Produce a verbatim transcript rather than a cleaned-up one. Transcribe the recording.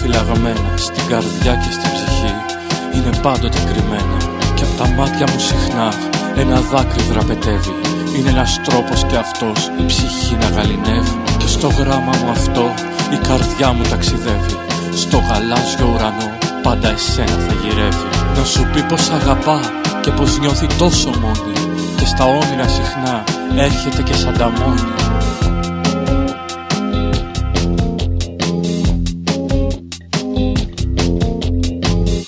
φυλαγμένα στην καρδιά και στην ψυχή είναι πάντοτε κρυμμένα. Κι απ' τα μάτια μου συχνά ένα δάκρυ δραπετεύει. Είναι ένας τρόπος κι αυτός η ψυχή να γαληνεύει. Και στο γράμμα μου αυτό η καρδιά μου ταξιδεύει. Στο γαλάζιο ουρανό πάντα εσένα θα γυρεύει. Να σου πει πως αγαπά και πως νιώθει τόσο μόνη. Και στα όνειρα συχνά έρχεται και σαν τα μόνη.